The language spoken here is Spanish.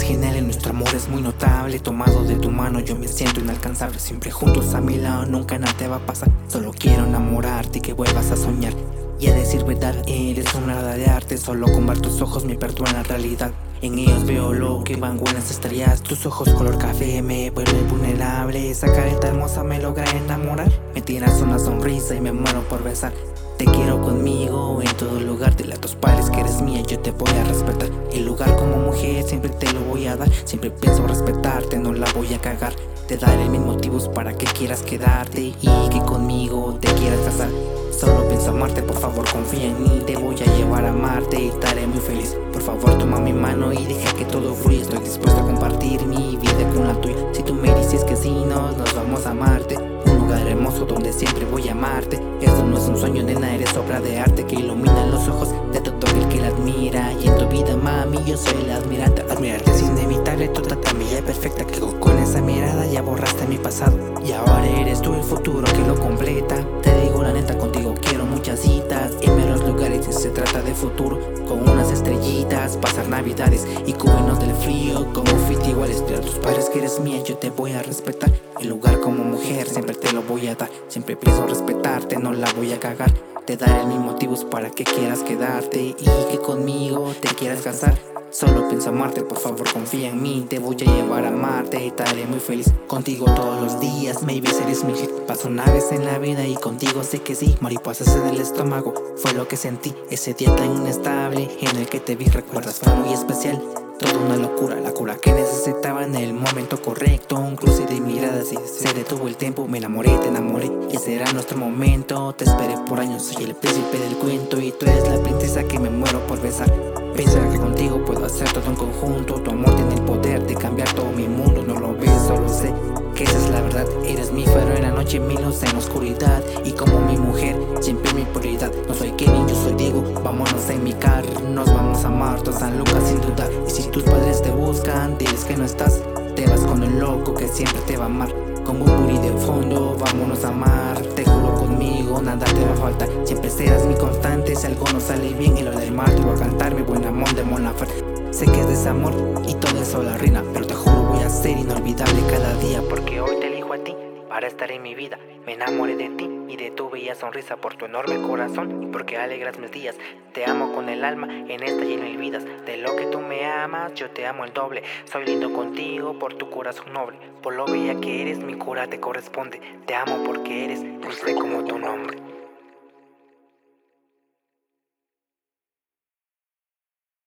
genial y nuestro amor es muy notable. Tomado de tu mano yo me siento inalcanzable. Siempre juntos a mi lado, nunca nada te va a pasar. Solo quiero enamorarte y que vuelvas a soñar. Y a decir verdad, eres una obra de arte. Solo con ver tus ojos me perdona la realidad. En ellos veo lo que van buenas estrellas. Tus ojos color café me vuelven vulnerable. Esa carita hermosa me logra enamorar. Me tiras una sonrisa y me muero por besar. Te quiero conmigo en todo lugar. Dile a tus padres que eres mía, yo te voy a respetar. El lugar como mujer siempre te lo voy a dar. Siempre pienso respetarte, no la voy a cagar. Te daré mis motivos para que quieras quedarte y que conmigo te quieras casar. Solo pienso amarte, por favor confía en mí. Te voy a llevar a amarte y te haré muy feliz. Por favor toma mi mano y deja que todo fluya. Estoy dispuesto a compartir mi vida con la tuya. Si tú me dices que sí, nos vamos a amarte. Un lugar hermoso donde siempre voy a amarte. Esto no es un sueño, nena, eres obra de arte que ilumina los ojos de todo el que la admira. Y en tu vida, mami, yo soy el admirante. Admirarte es inevitable, tú tan bella y perfecta que con esa mirada ya borraste mi pasado. Y ahora eres tú el futuro que lo completa. Te digo la neta, contigo quiero muchas citas. Irme a los lugares si se trata de futuro. Con unas estrellitas, pasar navidades y cubrirnos del frío. Como fit iguales, pero a tus padres que eres mía, yo te voy a respetar. El lugar como mujer siempre te lo voy a dar. Siempre pienso respetarte, no la voy a cagar. Te daré mis motivos para que quieras quedarte y que conmigo te quieras casar. Solo pienso amarte, por favor confía en mí. Te voy a llevar a amarte y te haré muy feliz. Contigo todos los días, maybe eres mi hit. Paso una vez en la vida y contigo sé que sí. Mariposas en el estómago, fue lo que sentí. Ese día tan inestable en el que te vi, recuerdas, fue muy especial. Toda una locura, la cura que necesitaba en el momento correcto. Un cruce de miradas y se detuvo el tiempo. Me enamoré, te enamoré y será nuestro momento. Te esperé por años, soy el príncipe del cuento y tú eres la princesa que me muero por besar. Pensar que contigo puedo hacer todo en conjunto. Tu amor tiene el poder de cambiar todo mi mundo. No lo ves, solo sé que esa es la verdad. Eres mi faro en la noche, mi luz en la oscuridad. Y como mi mujer, siempre mi prioridad. No soy Kevin, yo soy Diego. Vámonos en mi carro, nos vamos a Marto, San Lucas sin dudar. Y si tus padres te buscan, diles que no estás. Te vas con el loco que siempre te va a amar. Con un booty de fondo, vámonos a amar. Te juro conmigo, nada te va a faltar. Siempre serás mi constante, si algo no sale bien en lo del mar te voy a cantar mi buen amor de Mon Laferte. Sé que es desamor y todo eso la reina, pero te juro voy a ser inolvidable cada día. Porque hoy te elijo a ti para estar en mi vida. Me enamoré de ti y de tu bella sonrisa, por tu enorme corazón y porque alegras mis días. Te amo con el alma, en esta y no olvidas. De lo que tú me amas, yo te amo el doble. Soy lindo contigo por tu corazón noble. Por lo bella que eres, mi cura te corresponde. Te amo porque eres dulce como tu nombre.